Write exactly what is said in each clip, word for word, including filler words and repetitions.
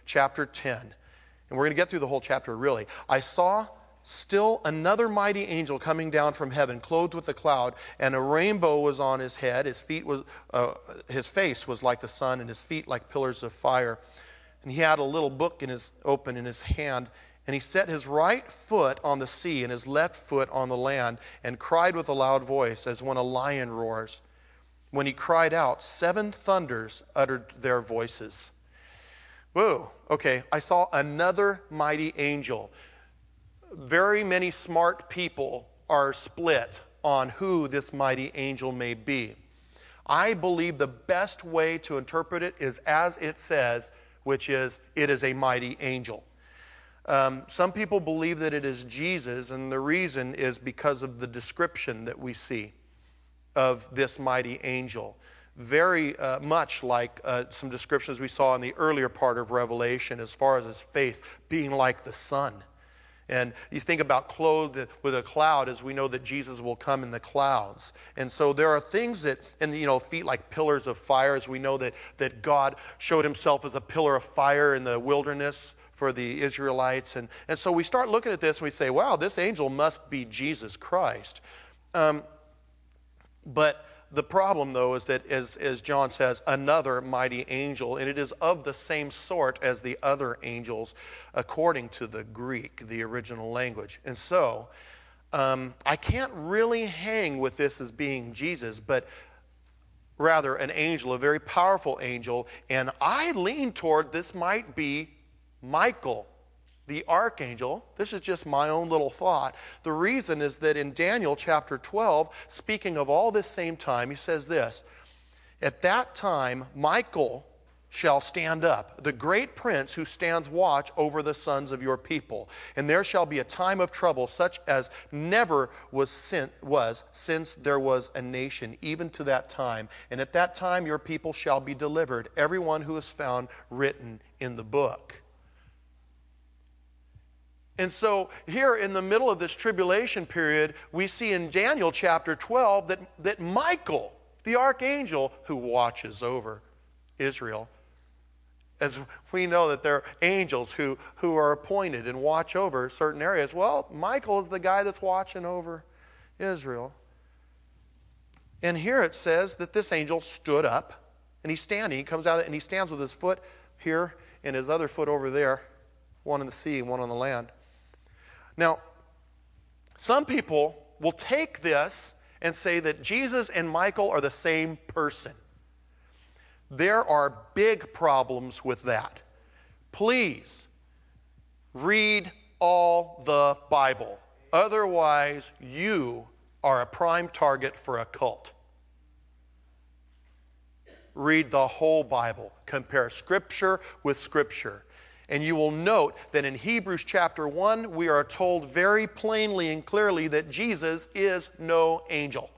chapter ten. And we're going to get through the whole chapter, really. I saw still another mighty angel coming down from heaven, clothed with a cloud, and a rainbow was on his head. His feet was, uh, his face was like the sun, and his feet like pillars of fire. And he had a little book in his open in his hand, and he set his right foot on the sea and his left foot on the land, and cried with a loud voice, as when a lion roars. When he cried out, seven thunders uttered their voices. Whoa, okay, I saw another mighty angel. Very many smart people are split on who this mighty angel may be. I believe the best way to interpret it is as it says, which is, it is a mighty angel. Um, some people believe that it is Jesus, and the reason is because of the description that we see of this mighty angel. Very uh, much like uh, some descriptions we saw in the earlier part of Revelation as far as his face being like the sun. And you think about clothed with a cloud, as we know that Jesus will come in the clouds. And so there are things that, and you know, feet like pillars of fire, as we know that, that God showed himself as a pillar of fire in the wilderness for the Israelites. And, and so we start looking at this and we say, wow, this angel must be Jesus Christ. Um, but the problem, though, is that, as, as John says, another mighty angel, and it is of the same sort as the other angels, according to the Greek, the original language. And so, um, I can't really hang with this as being Jesus, but rather an angel, a very powerful angel, and I lean toward this might be Michael, the archangel. This is just my own little thought. The reason is that in Daniel chapter twelve, speaking of all this same time, he says this, at that time Michael shall stand up, the great prince who stands watch over the sons of your people. And there shall be a time of trouble such as never was, sin- was since there was a nation, even to that time. And at that time your people shall be delivered, everyone who is found written in the book. And so here in the middle of this tribulation period, we see in Daniel chapter twelve that, that Michael, the archangel who watches over Israel, as we know that there are angels who, who are appointed and watch over certain areas. Well, Michael is the guy that's watching over Israel. And here it says that this angel stood up, and he's standing. He comes out and he stands with his foot here and his other foot over there, one in the sea and one on the land. Now, some people will take this and say that Jesus and Michael are the same person. There are big problems with that. Please read all the Bible. Otherwise, you are a prime target for a cult. Read the whole Bible. Compare Scripture with Scripture. And you will note that in Hebrews chapter one, we are told very plainly and clearly that Jesus is no angel.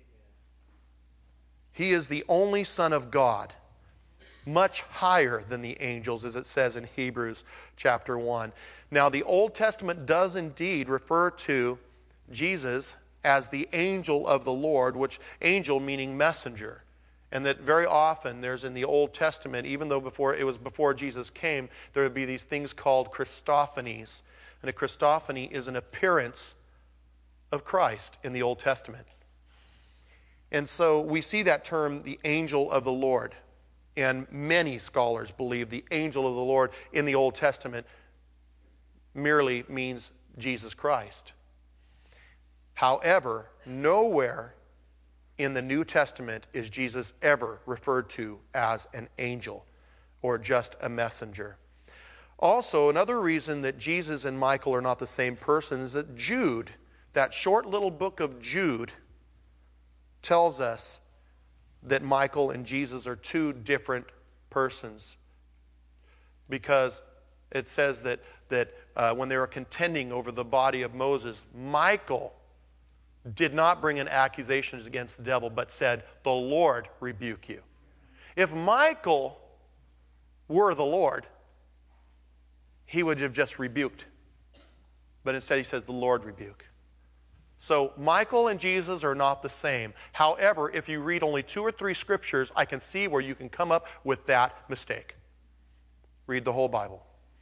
He is the only Son of God, much higher than the angels, as it says in Hebrews chapter one. Now, the Old Testament does indeed refer to Jesus as the angel of the Lord, which angel meaning messenger. And that very often there's in the Old Testament, even though before it was before Jesus came, there would be these things called Christophanies. And a Christophany is an appearance of Christ in the Old Testament. And so we see that term, the angel of the Lord. And many scholars believe the angel of the Lord in the Old Testament merely means Jesus Christ. However, nowhere in the New Testament is Jesus ever referred to as an angel or just a messenger. Also, another reason that Jesus and Michael are not the same person is that Jude, that short little book of Jude, tells us that Michael and Jesus are two different persons, because it says that, that uh, when they were contending over the body of Moses, Michael did not bring in accusations against the devil, but said, the Lord rebuke you. If Michael were the Lord, he would have just rebuked. But instead he says, the Lord rebuke. So Michael and Jesus are not the same. However, if you read only two or three scriptures, I can see where you can come up with that mistake. Read the whole Bible.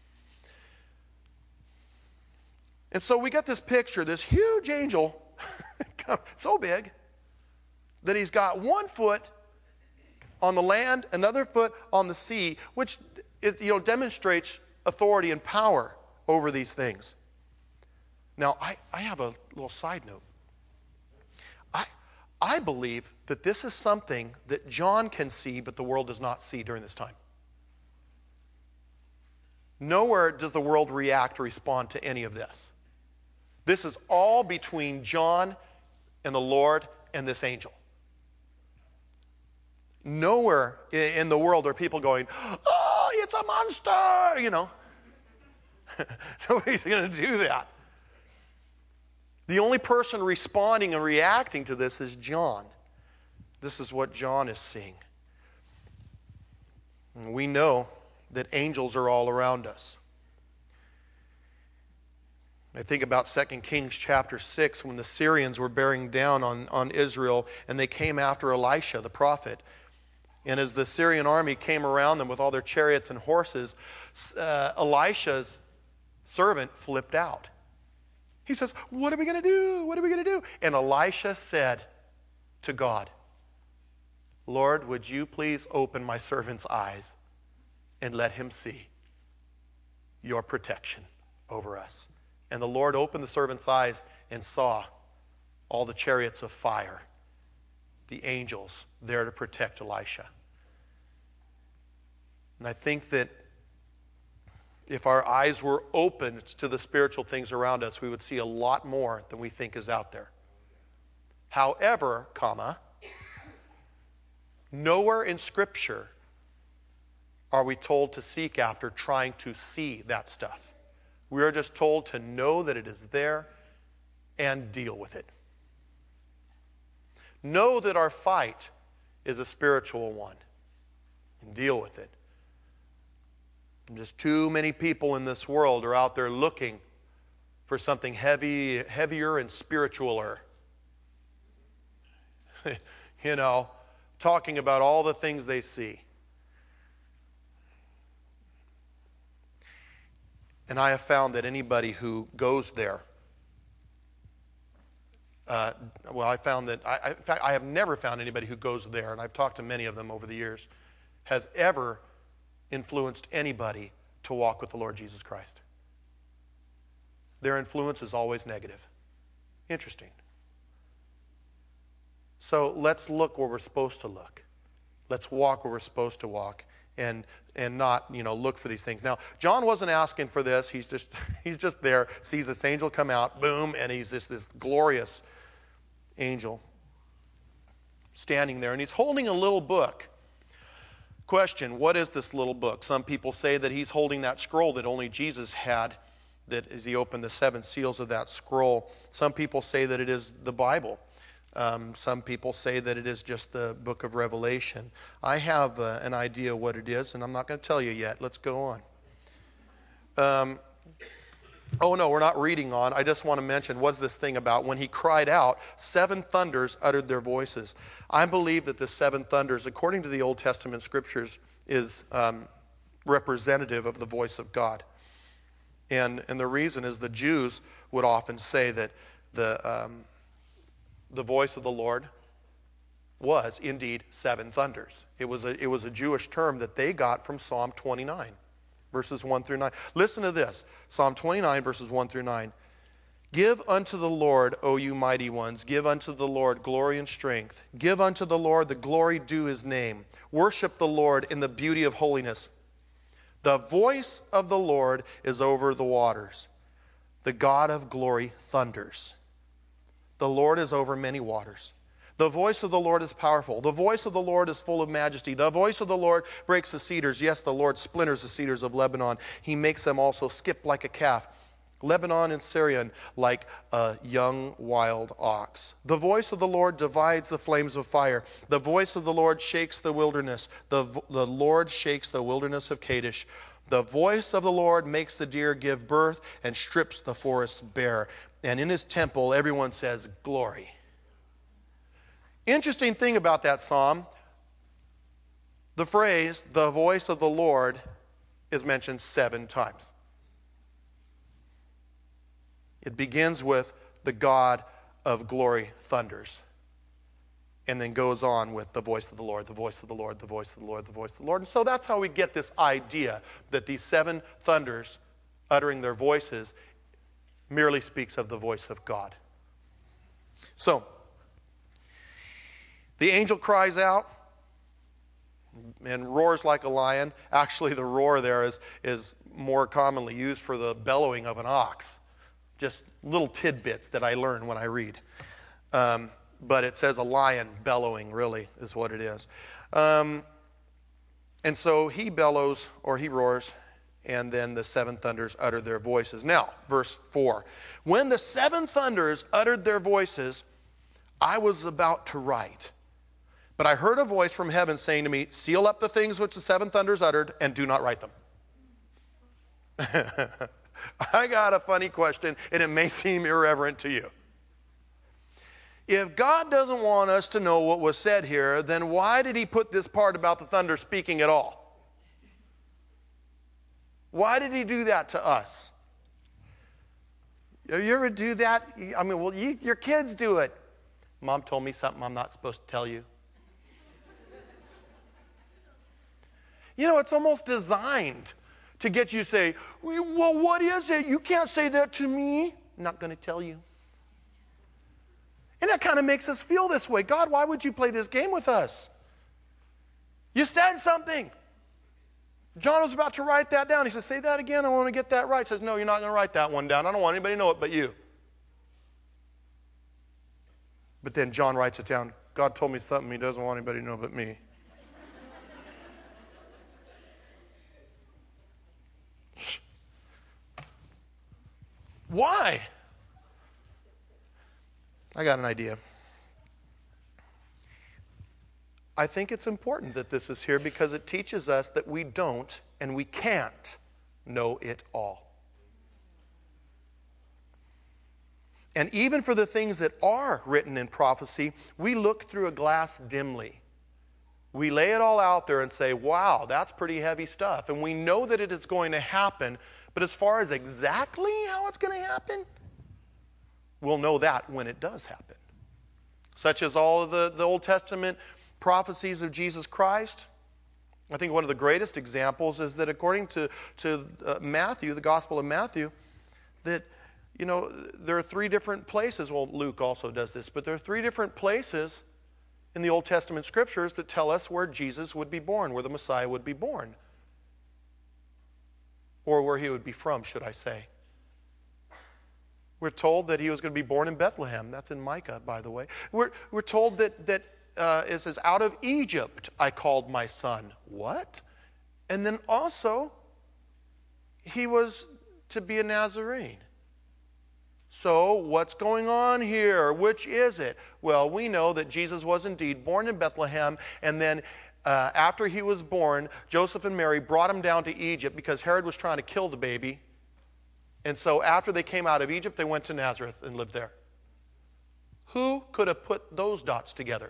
And so we get this picture, this huge angel, so big, that he's got one foot on the land, another foot on the sea, which it, you know, demonstrates authority and power over these things. Now, I, I have a little side note. I, I believe that this is something that John can see, but the world does not see during this time. Nowhere does the world react or respond to any of this. This is all between John and the Lord and this angel. Nowhere in the world are people going, oh, it's a monster, you know. Nobody's going to do that. The only person responding and reacting to this is John. This is what John is seeing. And we know that angels are all around us. I think about Second Kings chapter six, when the Syrians were bearing down on, on Israel, and they came after Elisha, the prophet. And as the Syrian army came around them with all their chariots and horses, uh, Elisha's servant flipped out. He says, what are we going to do? What are we going to do? And Elisha said to God, Lord, would you please open my servant's eyes and let him see your protection over us? And the Lord opened the servant's eyes and saw all the chariots of fire, the angels there to protect Elisha. And I think that if our eyes were opened to the spiritual things around us, we would see a lot more than we think is out there. However, comma, nowhere in Scripture are we told to seek after trying to see that stuff. We are just told to know that it is there and deal with it. Know that our fight is a spiritual one and deal with it. And just too many people in this world are out there looking for something heavy, heavier and spiritualer. You know, talking about all the things they see. And I have found that anybody who goes there, uh, well, I found that, I, I, in fact, I have never found anybody who goes there, and I've talked to many of them over the years, has ever influenced anybody to walk with the Lord Jesus Christ. Their influence is always negative. Interesting. So let's look where we're supposed to look. Let's walk where we're supposed to walk. And and not, you know, look for these things. Now, John wasn't asking for this. He's just he's just there, sees this angel come out, boom, and he's just this glorious angel standing there. And he's holding a little book. Question, what is this little book? Some people say that he's holding that scroll that only Jesus had, that as he opened the seven seals of that scroll. Some people say that it is the Bible. Um, some people say that it is just the book of Revelation. I have uh, an idea what it is, and I'm not going to tell you yet. Let's go on. Um, oh, no, we're not reading on. I just want to mention, what's this thing about? When he cried out, seven thunders uttered their voices. I believe that the seven thunders, according to the Old Testament scriptures, is um, representative of the voice of God. And, and the reason is the Jews would often say that the... Um, the voice of the Lord was indeed seven thunders. It was a, it was a Jewish term that they got from Psalm twenty-nine, verses one through nine. Listen to this, Psalm twenty-nine, verses one through nine. Give unto the Lord, O you mighty ones, give unto the Lord glory and strength. Give unto the Lord the glory due his name. Worship the Lord in the beauty of holiness. The voice of the Lord is over the waters. The God of glory thunders. The Lord is over many waters. The voice of the Lord is powerful. The voice of the Lord is full of majesty. The voice of the Lord breaks the cedars. Yes, the Lord splinters the cedars of Lebanon. He makes them also skip like a calf. Lebanon and Syrian like a young wild ox. The voice of the Lord divides the flames of fire. The voice of the Lord shakes the wilderness. The, the Lord shakes the wilderness of Kadesh. The voice of the Lord makes the deer give birth and strips the forests bare. And in his temple, everyone says, glory. Interesting thing about that psalm, the phrase, the voice of the Lord, is mentioned seven times. It begins with the God of glory thunders, and then goes on with the voice of the Lord, the voice of the Lord, the voice of the Lord, the voice of the Lord. And so that's how we get this idea that these seven thunders uttering their voices merely speaks of the voice of God. So, the angel cries out and roars like a lion. Actually, the roar there is, is more commonly used for the bellowing of an ox. Just little tidbits that I learn when I read. Um, but it says a lion bellowing, really, is what it is. Um, and so he bellows, or he roars, and then the seven thunders utter their voices. Now, verse four. When the seven thunders uttered their voices, I was about to write. But I heard a voice from heaven saying to me, seal up the things which the seven thunders uttered, and do not write them. I got a funny question, and it may seem irreverent to you. If God doesn't want us to know what was said here, then why did he put this part about the thunder speaking at all? Why did he do that to us? You ever do that? I mean, well, you, your kids do it. Mom told me something I'm not supposed to tell you. You know, it's almost designed to get you to say, well, what is it? You can't say that to me. I'm not going to tell you. And that kind of makes us feel this way. God, why would you play this game with us? You said something. John was about to write that down. He says, say that again. I want to get that right. He says, no, you're not going to write that one down. I don't want anybody to know it but you. But then John writes it down. God told me something he doesn't want anybody to know but me. Why? I got an idea. I think it's important that this is here because it teaches us that we don't and we can't know it all. And even for the things that are written in prophecy, we look through a glass dimly. We lay it all out there and say, wow, that's pretty heavy stuff. And we know that it is going to happen, but as far as exactly how it's going to happen, we'll know that when it does happen. Such as all of the, the Old Testament prophecies of Jesus Christ. I think one of the greatest examples is that according to, to uh, Matthew, the Gospel of Matthew, that, you know, there are three different places. Well, Luke also does this, but there are three different places in the Old Testament scriptures that tell us where Jesus would be born, where the Messiah would be born. Or where he would be from, should I say. We're told that he was going to be born in Bethlehem. That's in Micah, by the way. We're, we're told that, that uh, it says, out of Egypt I called my son. What? And then also, he was to be a Nazarene. So, what's going on here? Which is it? Well, we know that Jesus was indeed born in Bethlehem, and then uh, after he was born, Joseph and Mary brought him down to Egypt because Herod was trying to kill the baby. And so after they came out of Egypt, they went to Nazareth and lived there. Who could have put those dots together?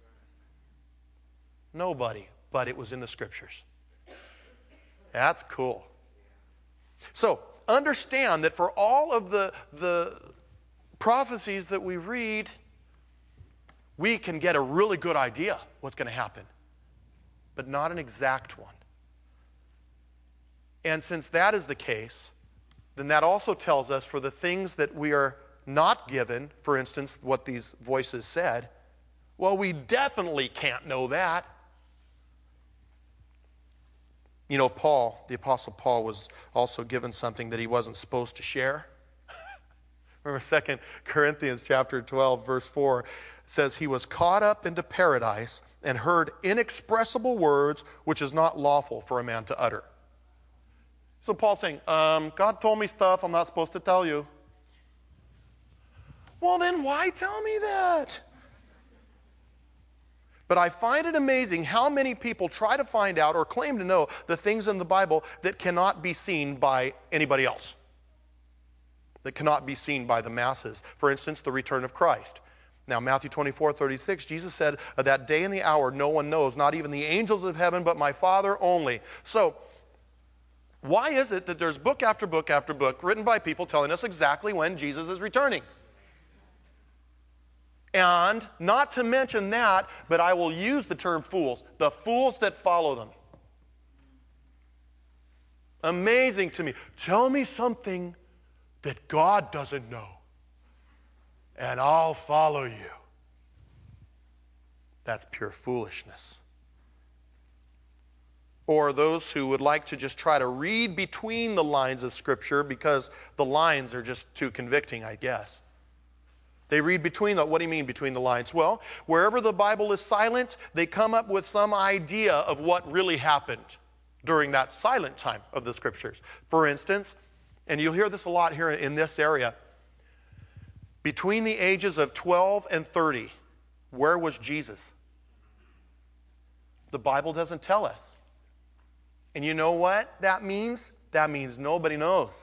Nobody, but it was in the scriptures. That's cool. So, understand that for all of the, the prophecies that we read, we can get a really good idea what's going to happen, but not an exact one. And since that is the case, then that also tells us for the things that we are not given, for instance, what these voices said, well, we definitely can't know that. You know, Paul, the Apostle Paul, was also given something that he wasn't supposed to share. Remember Second Corinthians chapter twelve, verse four, says, he was caught up into paradise and heard inexpressible words which is not lawful for a man to utter. So Paul's saying, um, God told me stuff I'm not supposed to tell you. Well, then why tell me that? But I find it amazing how many people try to find out or claim to know the things in the Bible that cannot be seen by anybody else, that cannot be seen by the masses. For instance, the return of Christ. Now, Matthew twenty-four, thirty-six, Jesus said, that day and the hour no one knows, not even the angels of heaven, but my Father only. So, Why is it that there's book after book after book written by people telling us exactly when Jesus is returning? And not to mention that, but I will use the term fools, the fools that follow them. Amazing to me. Tell me something that God doesn't know, and I'll follow you. That's pure foolishness. Or those who would like to just try to read between the lines of Scripture because the lines are just too convicting, I guess. They read between the, what do you mean between the lines? Well, wherever the Bible is silent, they come up with some idea of what really happened during that silent time of the Scriptures. For instance, and you'll hear this a lot here in this area, between the ages of twelve and thirty, where was Jesus? The Bible doesn't tell us. And you know what that means? That means nobody knows.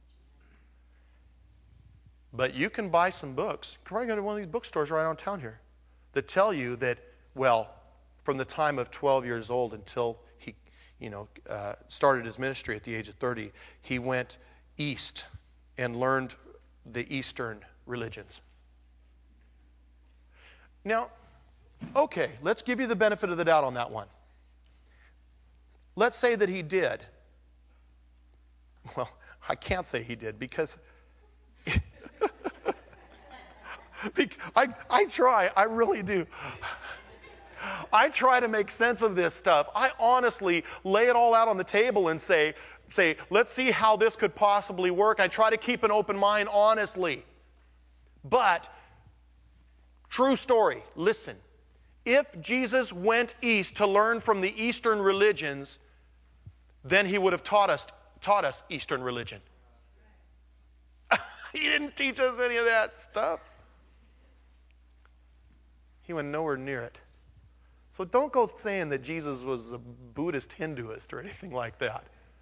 But you can buy some books. You can probably go to one of these bookstores right around town here that tell you that, well, from the time of twelve years old until he, you know, uh, started his ministry at the age of thirty, he went east and learned the Eastern religions. Now, okay, let's give you the benefit of the doubt on that one. Let's say that he did. Well, I can't say he did because I, I try, I really do. I try to make sense of this stuff. I honestly lay it all out on the table and say, say, let's see how this could possibly work. I try to keep an open mind honestly. But, true story, listen. If Jesus went east to learn from the Eastern religions, then he would have taught us, taught us Eastern religion. He didn't teach us any of that stuff. He went nowhere near it. So don't go saying that Jesus was a Buddhist Hinduist or anything like that.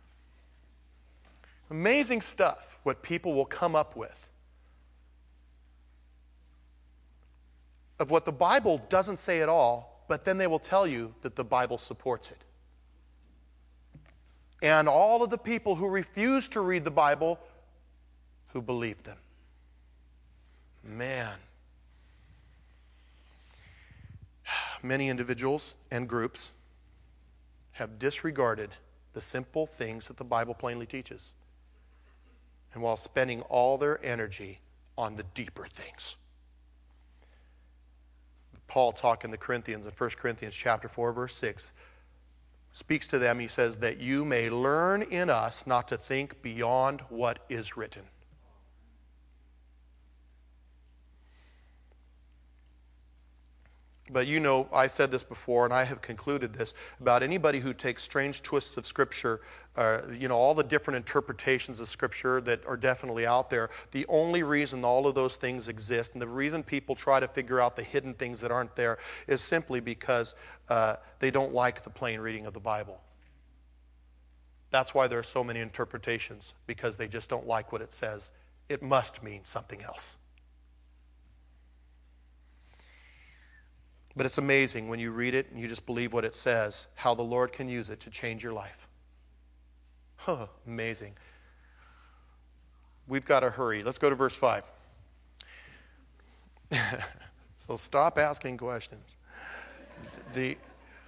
Amazing stuff, what people will come up with. Of what the Bible doesn't say at all, but then they will tell you that the Bible supports it. And all of the people who refuse to read the Bible, who believe them. Man. Many individuals and groups have disregarded the simple things that the Bible plainly teaches, and while spending all their energy on the deeper things. Paul talking to the Corinthians in First Corinthians chapter four, verse six, speaks to them. He says, that you may learn in us not to think beyond what is written. But you know, I've said this before, and I have concluded this, about anybody who takes strange twists of Scripture, uh, you know, all the different interpretations of Scripture that are definitely out there. The only reason all of those things exist, and the reason people try to figure out the hidden things that aren't there, is simply because uh, they don't like the plain reading of the Bible. That's why there are so many interpretations, because they just don't like what it says. It must mean something else. But it's amazing when you read it and you just believe what it says, how the Lord can use it to change your life. Huh, amazing. We've got to hurry. Let's go to verse five. So stop asking questions. The,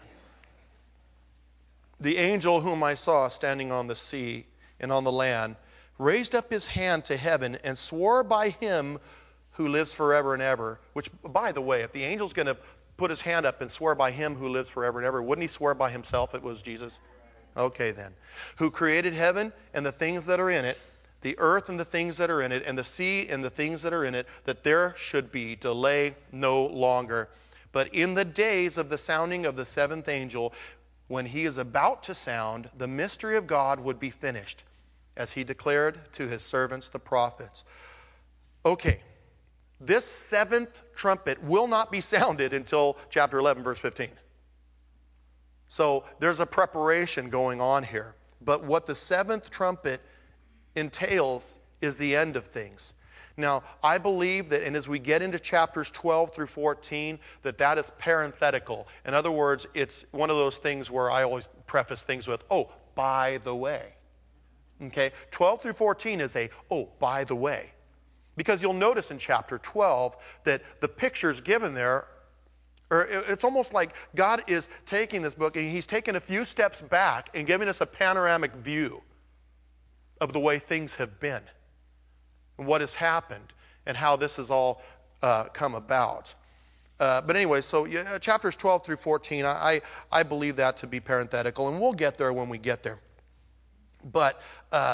the angel whom I saw standing on the sea and on the land raised up his hand to heaven and swore by him who lives forever and ever. Which, by the way, if the angel's going to put his hand up and swear by him who lives forever and ever, wouldn't he swear by himself it was Jesus? Okay then. Who created heaven and the things that are in it, the earth and the things that are in it, and the sea and the things that are in it, that there should be delay no longer. But in the days of the sounding of the seventh angel, when he is about to sound, the mystery of God would be finished, as he declared to his servants the prophets. Okay. This seventh trumpet will not be sounded until chapter eleven, verse fifteen. So there's a preparation going on here. But what the seventh trumpet entails is the end of things. Now, I believe that, and as we get into chapters twelve through fourteen, that that is parenthetical. In other words, it's one of those things where I always preface things with, oh, by the way. Okay? twelve through fourteen is a, oh, by the way. Because you'll notice in chapter twelve that the pictures given there, or it's almost like God is taking this book and he's taking a few steps back and giving us a panoramic view of the way things have been, and what has happened, and how this has all uh, come about. Uh, but anyway, so yeah, chapters twelve through fourteen, I, I believe that to be parenthetical, and we'll get there when we get there. But uh,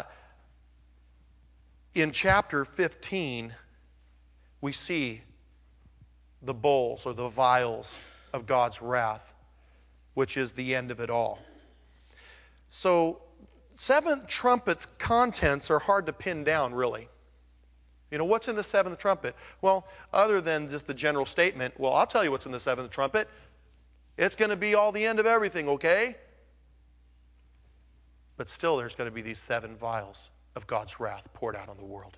in chapter fifteen, we see the bowls or the vials of God's wrath, which is the end of it all. So, seventh trumpet's contents are hard to pin down, really. You know, what's in the seventh trumpet? Well, other than just the general statement, well, I'll tell you what's in the seventh trumpet. It's going to be all the end of everything, okay? But still, there's going to be these seven vials of God's wrath poured out on the world.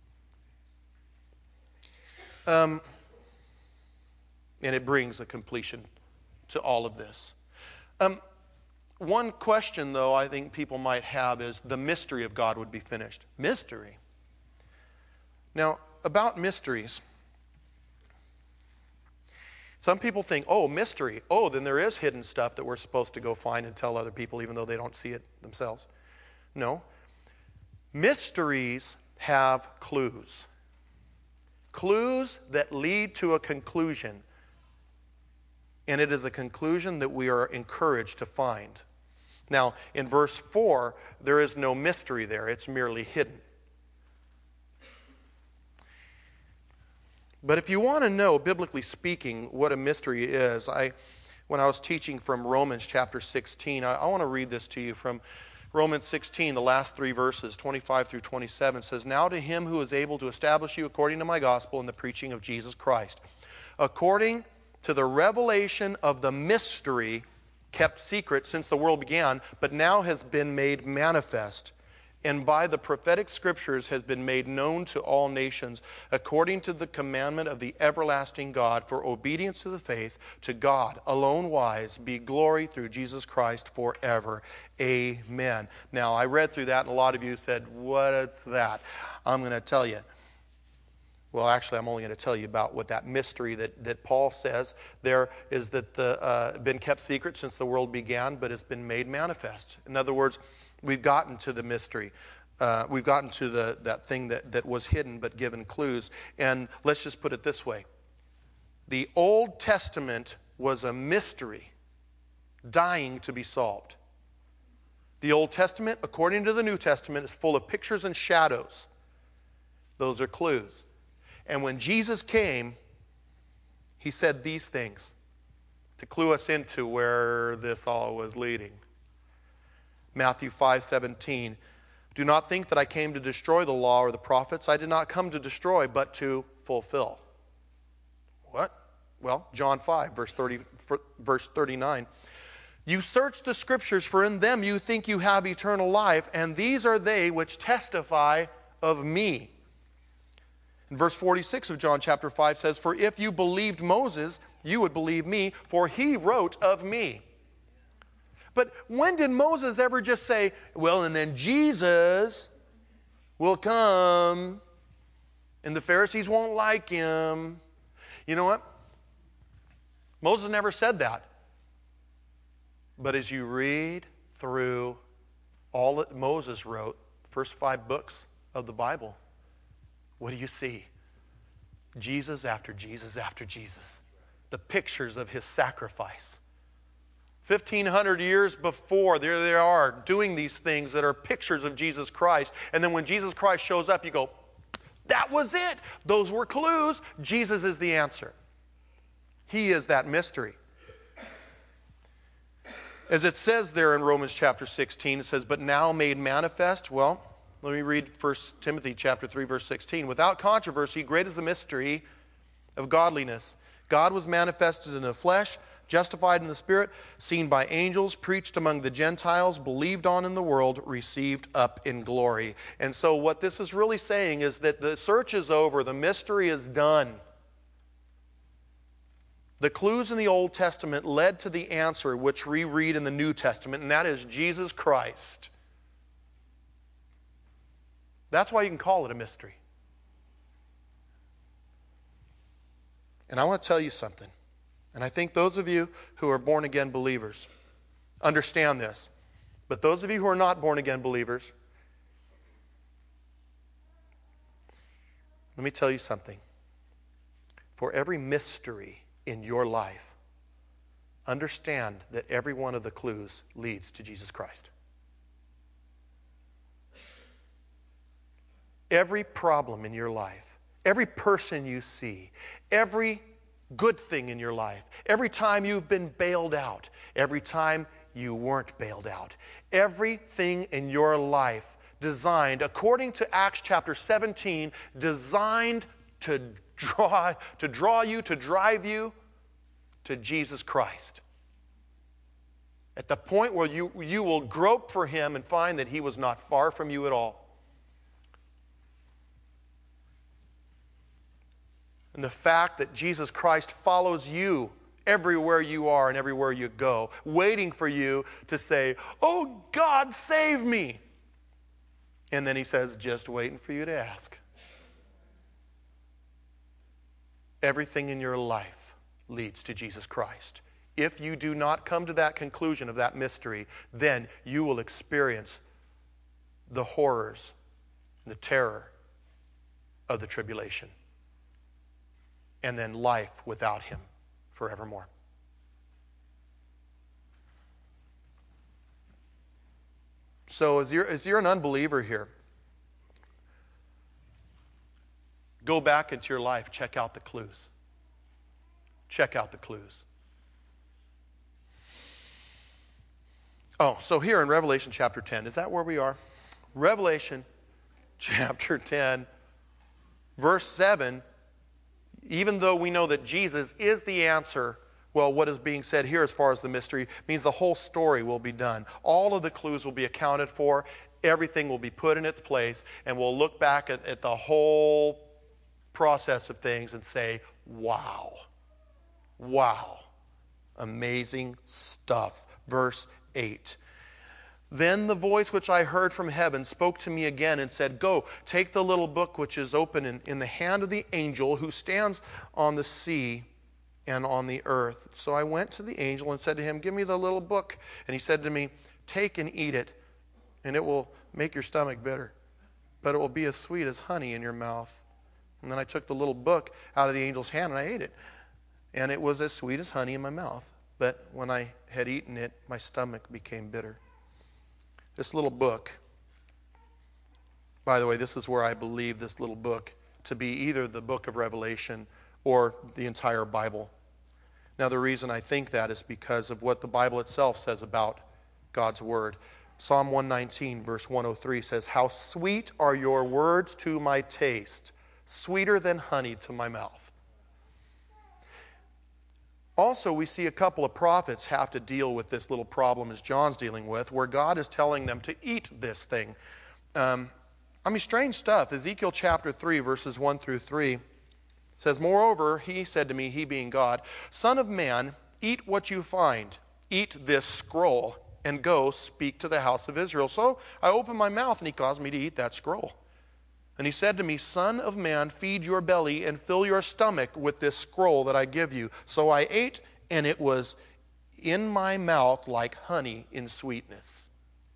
Um, and it brings a completion to all of this. Um, one question, though, I think people might have is the mystery of God would be finished. Mystery? Now, about mysteries, some people think, oh, mystery. Oh, then there is hidden stuff that we're supposed to go find and tell other people even though they don't see it themselves. No. Mysteries have clues. Clues that lead to a conclusion. And it is a conclusion that we are encouraged to find. Now, in verse four, there is no mystery there. It's merely hidden. But if you want to know, biblically speaking, what a mystery is, I, when I was teaching from Romans chapter sixteen, I, I want to read this to you from Romans sixteen, the last three verses, twenty-five through twenty-seven, says, "Now to him who is able to establish you according to my gospel and the preaching of Jesus Christ, according to the revelation of the mystery kept secret since the world began, but now has been made manifest, and by the prophetic scriptures has been made known to all nations, according to the commandment of the everlasting God, for obedience to the faith, to God alone wise, be glory through Jesus Christ forever. Amen." Now, I read through that, and a lot of you said, what's that? I'm going to tell you. Well, actually, I'm only going to tell you about what that mystery that, that Paul says there is that the uh, been kept secret since the world began, but has been made manifest. In other words, we've gotten to the mystery. Uh, we've gotten to the that thing that, that was hidden but given clues. And let's just put it this way. The Old Testament was a mystery dying to be solved. The Old Testament, according to the New Testament, is full of pictures and shadows. Those are clues. And when Jesus came, he said these things to clue us into where this all was leading. Matthew five seventeen, "Do not think that I came to destroy the law or the prophets. I did not come to destroy, but to fulfill." What? Well, John five, verse thirty, verse thirty-nine. "You search the scriptures, for in them you think you have eternal life, and these are they which testify of me." And verse forty-six of John chapter five says, "For if you believed Moses, you would believe me, for he wrote of me." But when did Moses ever just say, well, and then Jesus will come, and the Pharisees won't like him? You know what? Moses never said that. But as you read through all that Moses wrote, the first five books of the Bible, what do you see? Jesus after Jesus after Jesus. The pictures of his sacrifice. fifteen hundred years before, there they are doing these things that are pictures of Jesus Christ. And then when Jesus Christ shows up, you go, that was it. Those were clues. Jesus is the answer. He is that mystery. As it says there in Romans chapter sixteen, it says, "But now made manifest." Well, let me read First Timothy chapter three, verse sixteen. "Without controversy, great is the mystery of godliness. God was manifested in the flesh, justified in the Spirit, seen by angels, preached among the Gentiles, believed on in the world, received up in glory." And so what this is really saying is that the search is over. The mystery is done. The clues in the Old Testament led to the answer which we read in the New Testament, and that is Jesus Christ. That's why you can call it a mystery. And I want to tell you something. And I think those of you who are born-again believers understand this. But those of you who are not born-again believers, let me tell you something. For every mystery in your life, understand that every one of the clues leads to Jesus Christ. Every problem in your life, every person you see, every good thing in your life, every time you've been bailed out, every time you weren't bailed out, everything in your life designed, according to Acts chapter seventeen, designed to draw, to draw you, to drive you to Jesus Christ. At the point where you, you will grope for him and find that he was not far from you at all. And the fact that Jesus Christ follows you everywhere you are and everywhere you go, waiting for you to say, "Oh God, save me." And then he says, "Just waiting for you to ask." Everything in your life leads to Jesus Christ. If you do not come to that conclusion of that mystery, then you will experience the horrors, the terror of the tribulation. And then life without him forevermore. So as you're, as you're an unbeliever here, go back into your life, check out the clues. Check out the clues. Oh, so here in Revelation chapter ten, is that where we are? Revelation chapter ten, verse seven, even though we know that Jesus is the answer, well, what is being said here as far as the mystery means the whole story will be done. All of the clues will be accounted for. Everything will be put in its place, and we'll look back at, at the whole process of things and say, wow, wow, amazing stuff. Verse eight. Then the voice which I heard from heaven spoke to me again and said, "Go, take the little book which is open in, in the hand of the angel who stands on the sea and on the earth." So I went to the angel and said to him, "Give me the little book." And he said to me, "Take and eat it, and it will make your stomach bitter, but it will be as sweet as honey in your mouth." And then I took the little book out of the angel's hand and I ate it. And it was as sweet as honey in my mouth. But when I had eaten it, my stomach became bitter. This little book, by the way, this is where I believe this little book to be either the book of Revelation or the entire Bible. Now, the reason I think that is because of what the Bible itself says about God's Word. Psalm one nineteen, verse one oh three says, "How sweet are your words to my taste, sweeter than honey to my mouth." Also, we see a couple of prophets have to deal with this little problem as John's dealing with, where God is telling them to eat this thing. Um, I mean, strange stuff. Ezekiel chapter three, verses one through three says, "Moreover, he said to me," he being God, "Son of man, eat what you find. Eat this scroll, and go speak to the house of Israel." So I opened my mouth, and he caused me to eat that scroll. And he said to me, "Son of man, feed your belly and fill your stomach with this scroll that I give you." So I ate, and it was in my mouth like honey in sweetness.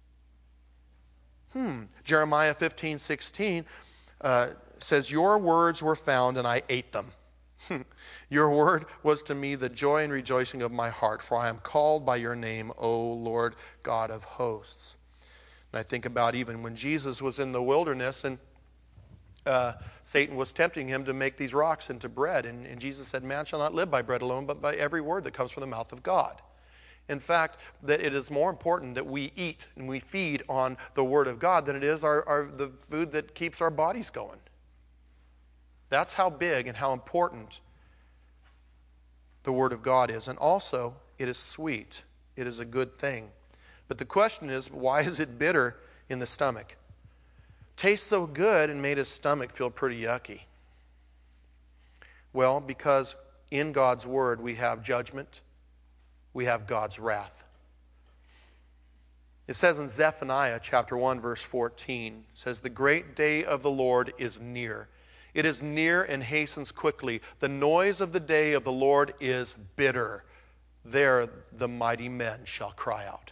Hmm. Jeremiah fifteen sixteen uh, says, "Your words were found, and I ate them. Your word was to me the joy and rejoicing of my heart, for I am called by your name, O Lord God of hosts." And I think about even when Jesus was in the wilderness, and Uh, Satan was tempting him to make these rocks into bread. And, and Jesus said, "Man shall not live by bread alone, but by every word that comes from the mouth of God." In fact, that it is more important that we eat and we feed on the Word of God than it is our, our, the food that keeps our bodies going. That's how big and how important the Word of God is. And also, it is sweet. It is a good thing. But the question is, why is it bitter in the stomach? Tastes so good and made his stomach feel pretty yucky. Well, because in God's Word we have judgment, we have God's wrath. It says in Zephaniah chapter one, verse fourteen, it says, "The great day of the Lord is near. It is near and hastens quickly. The noise of the day of the Lord is bitter. There the mighty men shall cry out."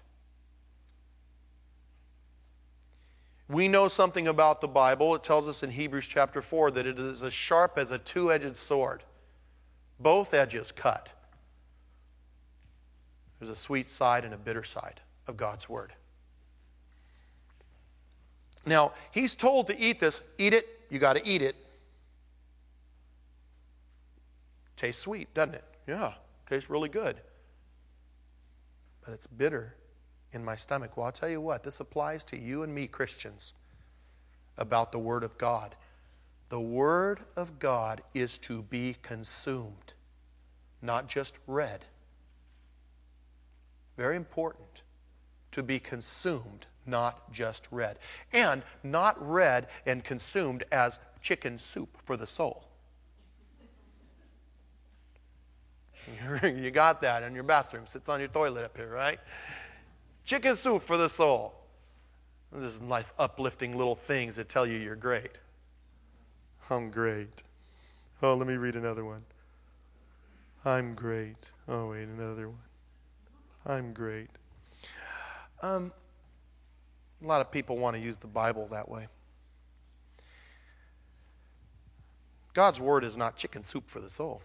We know something about the Bible. It tells us in Hebrews chapter four that it is as sharp as a two-edged sword. Both edges cut. There's a sweet side and a bitter side of God's Word. Now, he's told to eat this. Eat it. You got to eat it. Tastes sweet, doesn't it? Yeah, tastes really good. But it's bitter in my stomach. Well, I'll tell you what, this applies to you and me, Christians, about the Word of God. The Word of God is to be consumed, not just read. Very important. To be consumed, not just read. And not read and consumed as chicken soup for the soul. You got that in your bathroom. Sits on your toilet up here, right? Chicken soup for the soul. This is nice uplifting little things that tell you you're great. I'm great. Oh, let me read another one. I'm great. Oh, wait, another one. I'm great. Um, a lot of people want to use the Bible that way. God's Word is not chicken soup for the soul.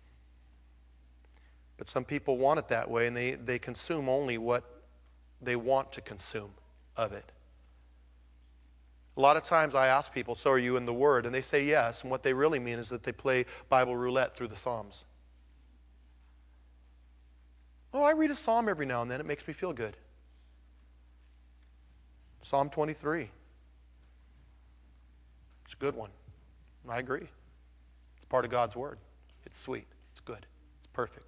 But some people want it that way, and they, they consume only what they want to consume of it. A lot of times I ask people, so are you in the Word? And they say yes, and what they really mean is that they play Bible roulette through the Psalms. Oh, I read a psalm every now and then. It makes me feel good. Psalm twenty-three. It's a good one. I agree. It's part of God's Word. It's sweet. It's good. It's perfect.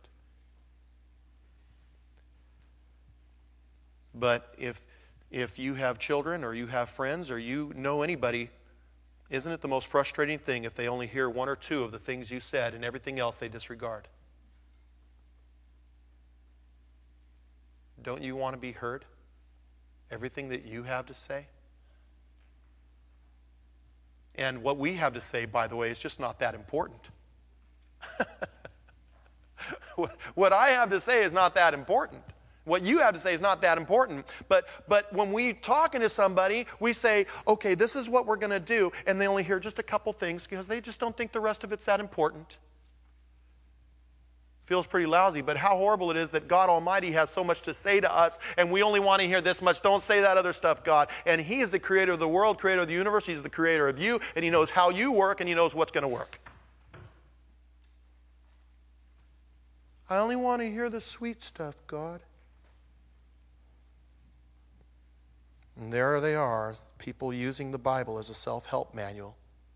But if, if you have children or you have friends or you know anybody, isn't it the most frustrating thing if they only hear one or two of the things you said and everything else they disregard? Don't you want to be heard? Everything that you have to say? And what we have to say, by the way, is just not that important. What I have to say is not that important. What you have to say is not that important. But, but when we're talking to somebody, we say, okay, this is what we're going to do, and they only hear just a couple things because they just don't think the rest of it's that important. Feels pretty lousy, but how horrible it is that God Almighty has so much to say to us, and we only want to hear this much. Don't say that other stuff, God. And He is the creator of the world, creator of the universe. He's the creator of you, and He knows how you work, and He knows what's going to work. I only want to hear the sweet stuff, God. And there they are, people using the Bible as a self-help manual.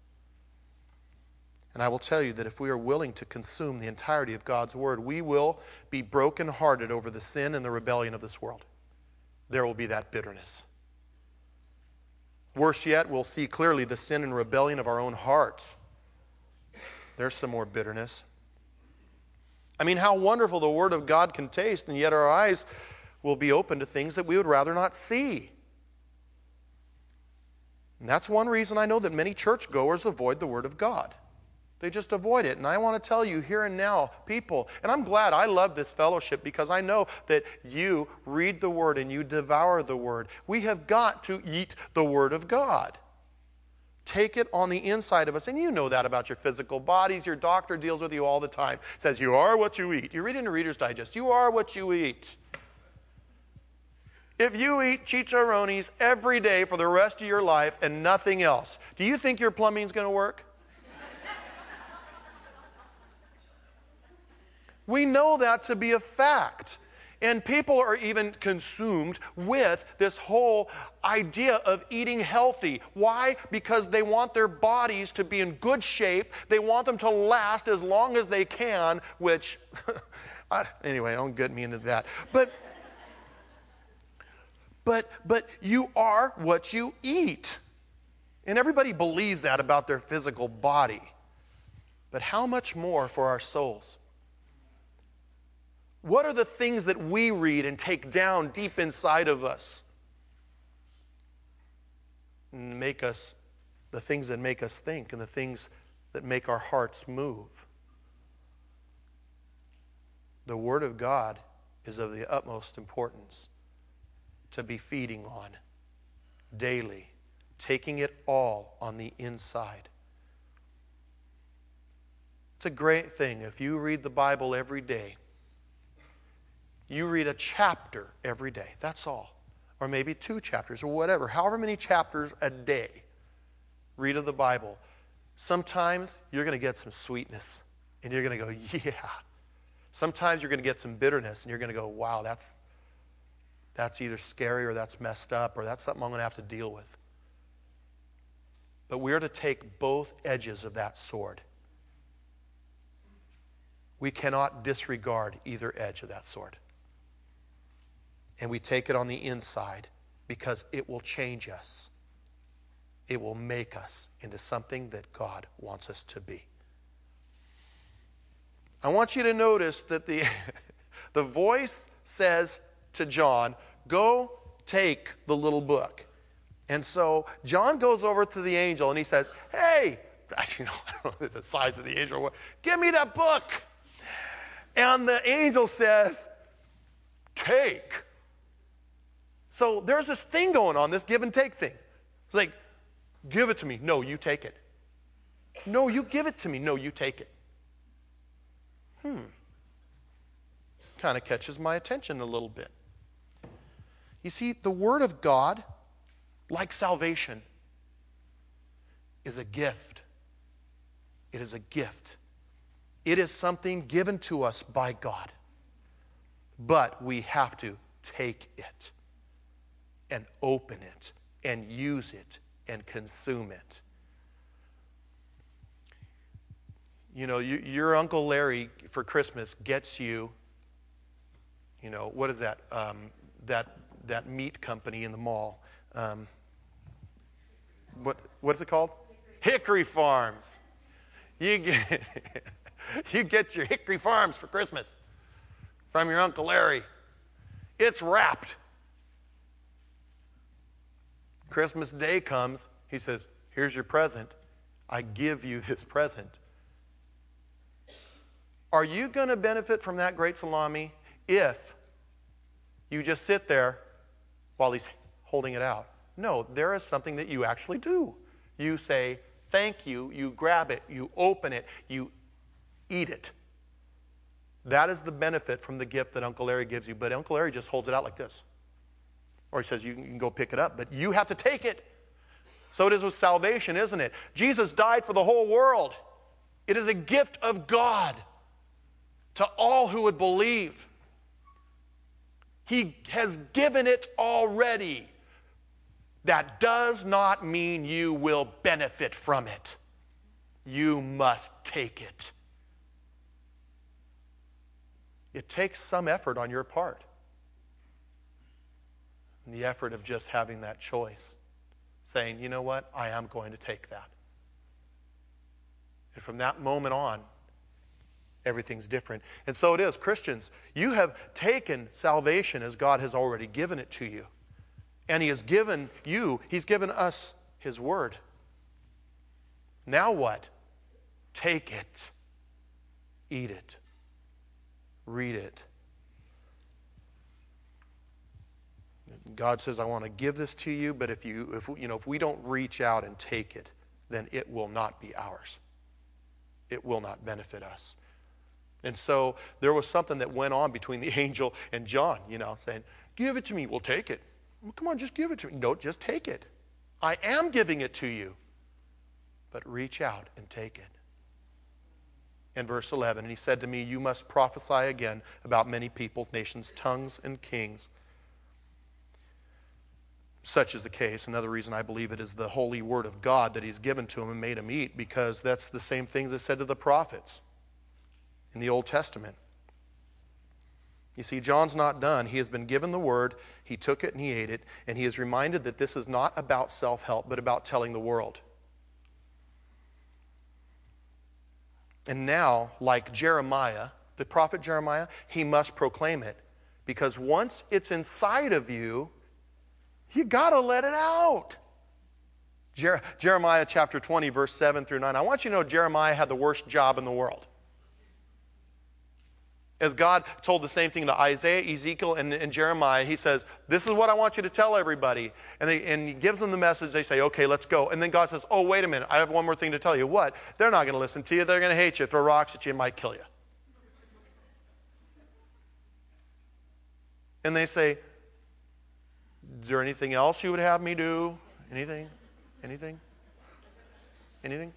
And I will tell you that if we are willing to consume the entirety of God's Word, we will be brokenhearted over the sin and the rebellion of this world. There will be that bitterness. Worse yet, we'll see clearly the sin and rebellion of our own hearts. There's some more bitterness. I mean, how wonderful the Word of God can taste, and yet our eyes will be open to things that we would rather not see. And that's one reason I know that many churchgoers avoid the Word of God. They just avoid it. And I want to tell you here and now, people, and I'm glad I love this fellowship because I know that you read the Word and you devour the Word. We have got to eat the Word of God. Take it on the inside of us. And you know that about your physical bodies. Your doctor deals with you all the time. Says, you are what you eat. You read it in Reader's Digest. You are what you eat. If you eat chicharrones every day for the rest of your life and nothing else, do you think your plumbing is going to work? We know that to be a fact. And people are even consumed with this whole idea of eating healthy. Why? Because they want their bodies to be in good shape. They want them to last as long as they can, which, anyway, don't get me into that. But... But, but you are what you eat. And everybody believes that about their physical body. But how much more for our souls? What are the things that we read and take down deep inside of us? make us, the things that make us think and the things that make our hearts move. The Word of God is of the utmost importance to be feeding on daily, taking it all on the inside. It's a great thing if you read the Bible every day. You read a chapter every day, that's all. Or maybe two chapters or whatever, however many chapters a day read of the Bible. Sometimes you're going to get some sweetness and you're going to go, yeah. Sometimes you're going to get some bitterness and you're going to go, wow, that's, that's either scary or that's messed up or that's something I'm going to have to deal with. But we're to take both edges of that sword. We cannot disregard either edge of that sword. And we take it on the inside because it will change us. It will make us into something that God wants us to be. I want you to notice that the, the voice says to John, go take the little book. And so John goes over to the angel and he says, hey, you know, I don't know the size of the angel, give me that book. And the angel says, take. So there's this thing going on, this give and take thing. It's like, give it to me. No, you take it. No, you give it to me. No, you take it. Hmm. Kind of catches my attention a little bit. You see, the Word of God, like salvation, is a gift. It is a gift. It is something given to us by God. But we have to take it and open it and use it and consume it. You know, you, your Uncle Larry for Christmas gets you, you know, what is that? Um, that that meat company in the mall. Um, what what's it called? Hickory Farms. You get you get your Hickory Farms for Christmas from your Uncle Larry. It's wrapped. Christmas Day comes, he says, here's your present. I give you this present. Are you going to benefit from that great salami if you just sit there while he's holding it out? No, there is something that you actually do. You say, thank you, you grab it, you open it, you eat it. That is the benefit from the gift that Uncle Larry gives you. But Uncle Larry just holds it out like this. Or he says, you can go pick it up, but you have to take it. So it is with salvation, isn't it? Jesus died for the whole world. It is a gift of God to all who would believe. He has given it already. That does not mean you will benefit from it. You must take it. It takes some effort on your part. And the effort of just having that choice. Saying, you know what? I am going to take that. And from that moment on, everything's different. And so it is. Christians, you have taken salvation as God has already given it to you. And He has given you, He's given us His Word. Now what? Take it. Eat it. Read it. God says, I want to give this to you, but if you, if you know, if we don't reach out and take it, then it will not be ours. It will not benefit us. And so there was something that went on between the angel and John, you know, saying, give it to me. We'll take it. Well, come on, just give it to me. No, just take it. I am giving it to you. But reach out and take it. In verse eleven, and he said to me, you must prophesy again about many peoples, nations, tongues, and kings. Such is the case. Another reason I believe it is the holy word of God that He's given to him and made him eat, because that's the same thing that's said to the prophets in the Old Testament. You see, John's not done. He has been given the word, he took it and he ate it, and he is reminded that this is not about self-help, but about telling the world. And now, like Jeremiah, the prophet Jeremiah, he must proclaim it, because once it's inside of you, you got to let it out. Jer- Jeremiah chapter twenty, verse seven through nine. I want you to know Jeremiah had the worst job in the world. As God told the same thing to Isaiah, Ezekiel, and, and Jeremiah, he says, this is what I want you to tell everybody. And, they, and he gives them the message. They say, okay, let's go. And then God says, oh, wait a minute. I have one more thing to tell you. What? They're not going to listen to you. They're going to hate you, throw rocks at you, and might kill you. And they say, is there anything else you would have me do? Anything? Anything? Anything?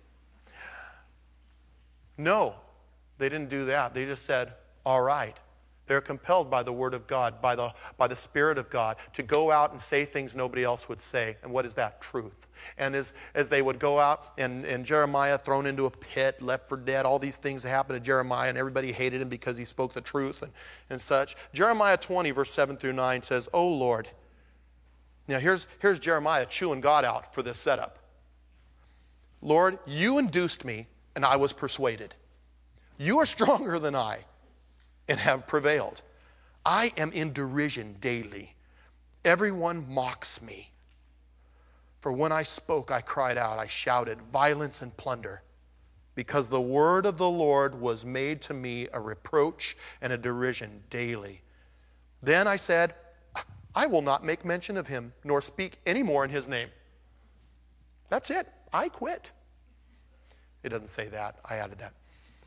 No, they didn't do that. They just said, all right. They're compelled by the Word of God, by the, by the Spirit of God, to go out and say things nobody else would say. And what is that? Truth. And as, as they would go out, and, and Jeremiah thrown into a pit, left for dead, all these things that happened to Jeremiah, and everybody hated him because he spoke the truth and, and such. Jeremiah twenty, verse seven through nine says, oh Lord. Now here's, here's Jeremiah chewing God out for this setup. Lord, you induced me, and I was persuaded. You are stronger than I, and have prevailed. I am in derision daily. Everyone mocks me. For when I spoke, I cried out, I shouted, violence and plunder. Because the word of the Lord was made to me a reproach and a derision daily. Then I said, I will not make mention of him, nor speak any more in his name. That's it. I quit. It doesn't say that. I added that.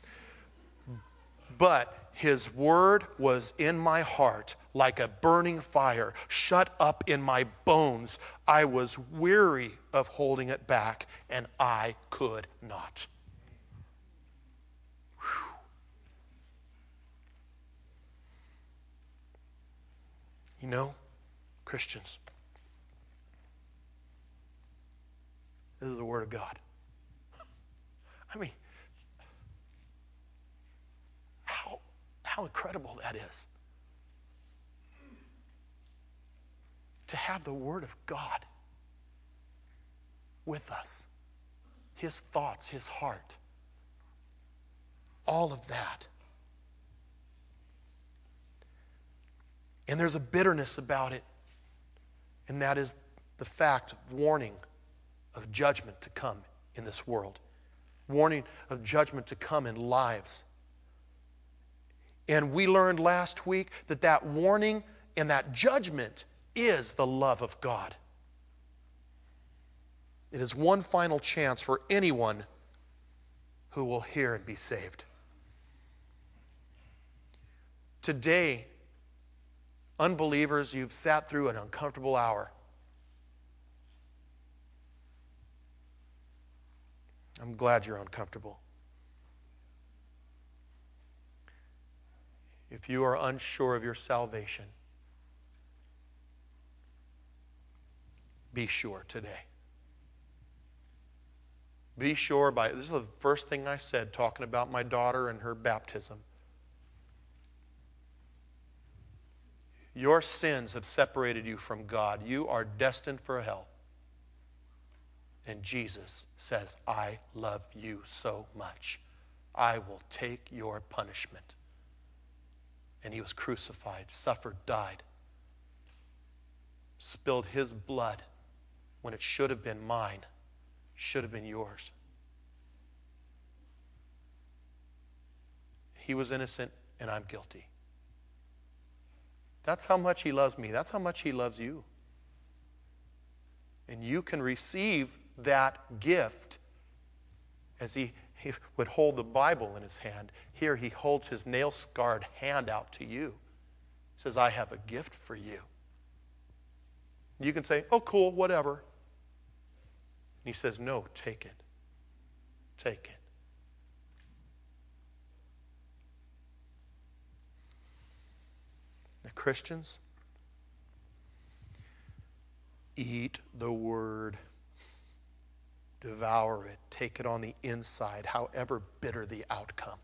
But his word was in my heart like a burning fire, shut up in my bones. I was weary of holding it back, and I could not. Whew. You know, Christians, this is the Word of God. I mean, how, how incredible that is. To have the Word of God with us. His thoughts, His heart. All of that. And there's a bitterness about it. And that is the fact of warning of judgment to come in this world. Warning of judgment to come in lives. And we learned last week that that warning and that judgment is the love of God. It is one final chance for anyone who will hear and be saved. Today, unbelievers, you've sat through an uncomfortable hour. I'm glad you're uncomfortable. If you are unsure of your salvation, be sure today. Be sure by, this is the first thing I said talking about my daughter and her baptism. Your sins have separated you from God. You are destined for hell. And Jesus says, I love you so much. I will take your punishment. And he was crucified, suffered, died, spilled his blood when it should have been mine, should have been yours. He was innocent and I'm guilty. That's how much he loves me. That's how much he loves you. And you can receive that gift as he, he would hold the Bible in his hand. Here he holds his nail-scarred hand out to you. He says, I have a gift for you. You can say, oh, cool, whatever. And he says, no, take it. Take it. The Christians, eat the word. Devour it. Take it on the inside, however bitter the outcome.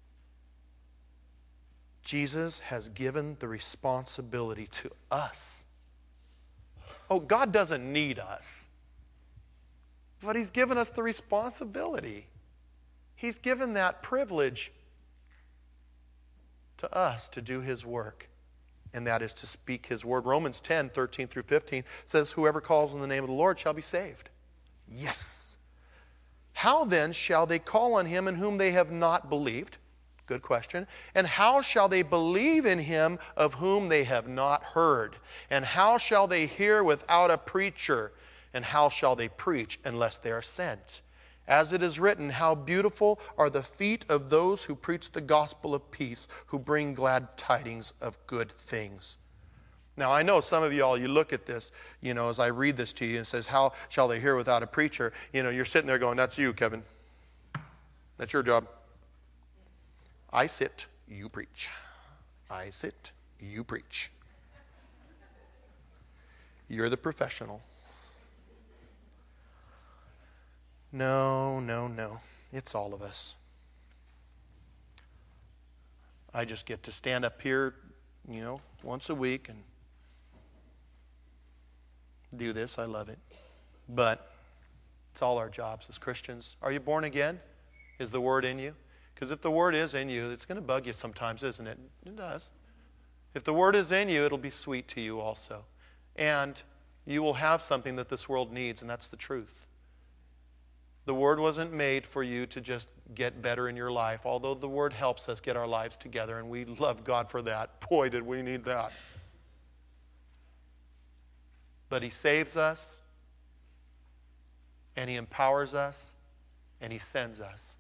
Jesus has given the responsibility to us. Oh, God doesn't need us. But he's given us the responsibility. He's given that privilege to us to do his work. And that is to speak his word. Romans ten, thirteen through fifteen says, whoever calls on the name of the Lord shall be saved. Yes. How then shall they call on him in whom they have not believed? Good question. And how shall they believe in him of whom they have not heard? And how shall they hear without a preacher? And how shall they preach unless they are sent? As it is written, how beautiful are the feet of those who preach the gospel of peace, who bring glad tidings of good things. Now, I know some of y'all, you look at this, you know, as I read this to you, and it says, how shall they hear without a preacher? You know, you're sitting there going, that's you, Kevin. That's your job. I sit, you preach. I sit, you preach. You're the professional. No, no, no. It's all of us. I just get to stand up here, you know, once a week and do this. I love it. But it's all our jobs as Christians. Are you born again? Is the Word in you? Because if the Word is in you, it's going to bug you sometimes, isn't it? It does. If the Word is in you, it'll be sweet to you also. And you will have something that this world needs, and that's the truth. The Word wasn't made for you to just get better in your life, although the Word helps us get our lives together, and we love God for that. Boy, did we need that. But He saves us, and He empowers us, and He sends us.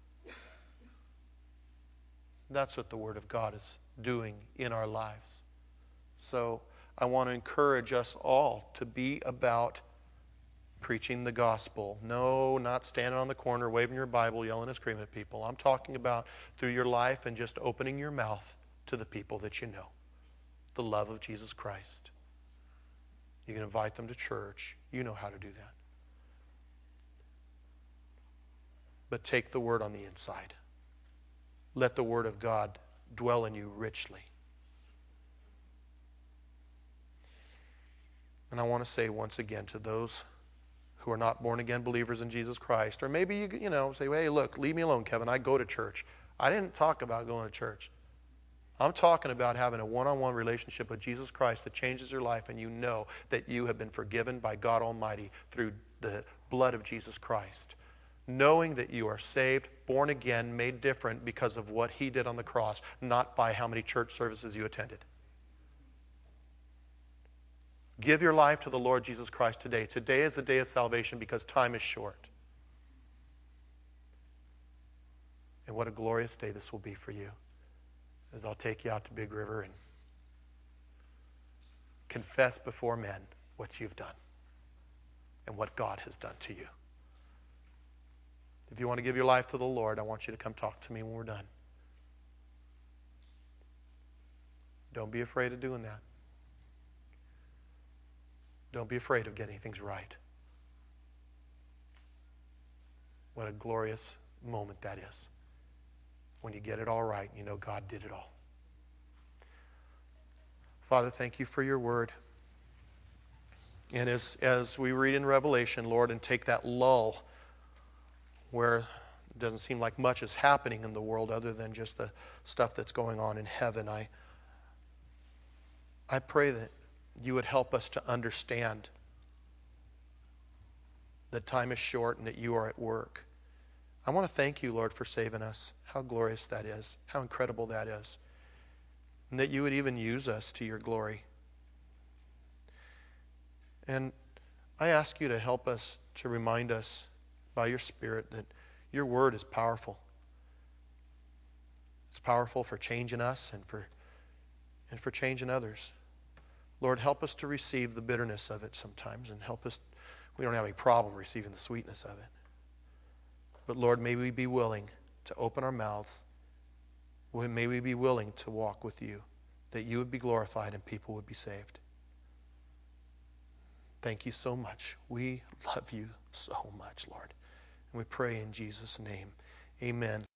That's what the Word of God is doing in our lives. So I want to encourage us all to be about preaching the gospel. No, not standing on the corner, waving your Bible, yelling and screaming at people. I'm talking about through your life and just opening your mouth to the people that you know. The love of Jesus Christ. You can invite them to church. You know how to do that. But take the Word on the inside. Let the Word of God dwell in you richly. And I want to say once again to those who are not born-again believers in Jesus Christ, or maybe you, you know, say, hey, look, leave me alone, Kevin. I go to church. I didn't talk about going to church. I'm talking about having a one-on-one relationship with Jesus Christ that changes your life, and you know that you have been forgiven by God Almighty through the blood of Jesus Christ. Knowing that you are saved, born again, made different because of what He did on the cross, not by how many church services you attended. Give your life to the Lord Jesus Christ today. Today is the day of salvation because time is short. And what a glorious day this will be for you, as I'll take you out to Big River and confess before men what you've done and what God has done to you. If you want to give your life to the Lord, I want you to come talk to me when we're done. Don't be afraid of doing that. Don't be afraid of getting things right. What a glorious moment that is. When you get it all right, you know God did it all. Father, thank you for your word. And as, as we read in Revelation, Lord, and take that lull where it doesn't seem like much is happening in the world other than just the stuff that's going on in heaven, I, I pray that you would help us to understand that time is short and that you are at work. I want to thank you, Lord, for saving us. How glorious that is. How incredible that is. And that you would even use us to your glory. And I ask you to help us, to remind us by your Spirit that your word is powerful. It's powerful for changing us and for, and for changing others. Lord, help us to receive the bitterness of it sometimes, and help us, we don't have any problem receiving the sweetness of it. But Lord, may we be willing to open our mouths. May we be willing to walk with you, that you would be glorified and people would be saved. Thank you so much. We love you so much, Lord. And we pray in Jesus' name. Amen.